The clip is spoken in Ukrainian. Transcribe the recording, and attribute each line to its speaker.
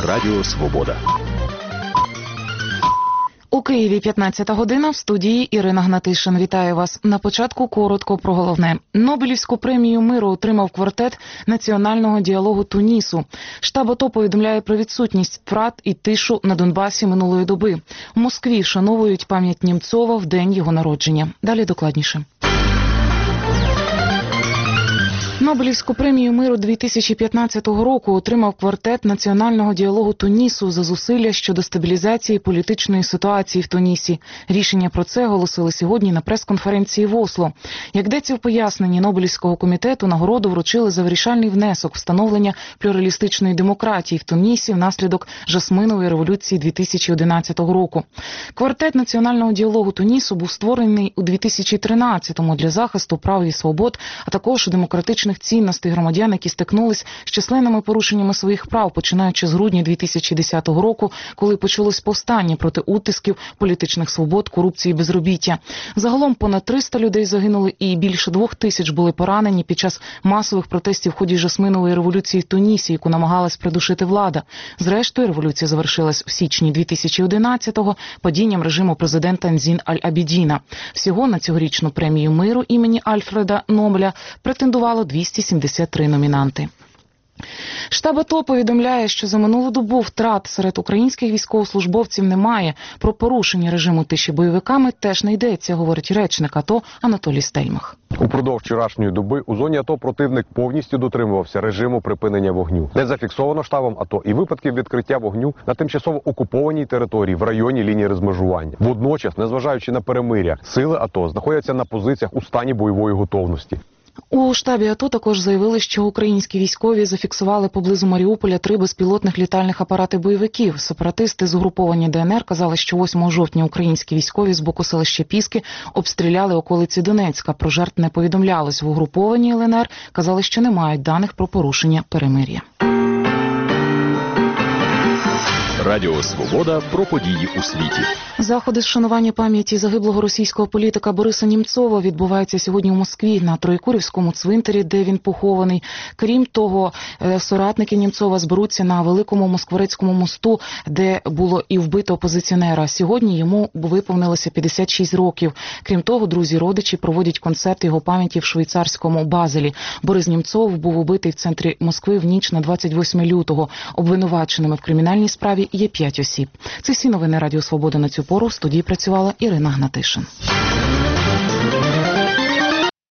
Speaker 1: Радіо Свобода.
Speaker 2: У Києві 15-та година, в студії Ірина Гнатишин. Вітаю вас. На початку коротко про головне. Нобелівську премію миру отримав квартет національного діалогу Тунісу. Штаб АТО повідомляє про відсутність втрат і тишу на Донбасі минулої доби. У Москві вшановують пам'ять Нємцова в день його народження. Далі докладніше. Нобелівську премію миру 2015 року отримав квартет національного діалогу Тунісу за зусилля щодо стабілізації політичної ситуації в Тунісі. Рішення про це оголосили сьогодні на прес-конференції в Осло. Як йдеться в поясненні Нобелівського комітету, нагороду вручили за вирішальний внесок встановлення плюралістичної демократії в Тунісі внаслідок Жасминової революції 2011 року. Квартет національного діалогу Тунісу був створений у 2013-му для захисту прав і свобод, а також демократичних цінностей громадян, які стикнулись з численними порушеннями своїх прав, починаючи з грудня 2010 року, коли почалось повстання проти утисків, політичних свобод, корупції і безробіття. Загалом понад 300 людей загинули і більше 2000 були поранені під час масових протестів в ході Жасминової революції в Тунісі, яку намагалась придушити влада. Зрештою, революція завершилась в січні 2011-го падінням режиму президента Нзін Аль-Абідіна. Всього на цьогорічну премію миру імені Альфреда Нобеля претендувало 273 номінанти. Штаб АТО повідомляє, що за минулу добу втрат серед українських військовослужбовців немає. Про порушення режиму тиші бойовиками теж не йдеться, говорить речник АТО Анатолій Стельмах.
Speaker 3: Упродовж вчорашньої доби у зоні АТО противник повністю дотримувався режиму припинення вогню. Не зафіксовано штабом АТО і випадків відкриття вогню на тимчасово окупованій території в районі лінії розмежування. Водночас, незважаючи на перемир'я, сили АТО знаходяться на позиціях у стані бойової готовності.
Speaker 2: У штабі АТО також заявили, що українські військові зафіксували поблизу Маріуполя 3 безпілотних літальних апарати бойовиків. Сепаратисти з угруповання ДНР казали, що 8 жовтня українські військові з боку селища Піски обстріляли околиці Донецька. Про жертв не повідомлялось. В угрупованні ЛНР казали, що не мають даних про порушення перемир'я.
Speaker 1: Радіо Свобода про події у світі.
Speaker 2: Заходи з вшанування пам'яті загиблого російського політика Бориса Нємцова відбуваються сьогодні у Москві на Троєкурівському цвинтарі, де він похований. Крім того, соратники Нємцова зберуться на Великому Москворецькому мосту, де було і вбито опозиціонера. Сьогодні йому виповнилося 56 років. Крім того, друзі-родичі проводять концерт його пам'яті в швейцарському Базелі. Борис Нємцов був убитий в центрі Москви в ніч на 28 лютого. Обвинуваченими в кримінальній справі є 5 осіб. Це всі новини Радіо Свобода на цю пору. В студії працювала Ірина Гнатишин.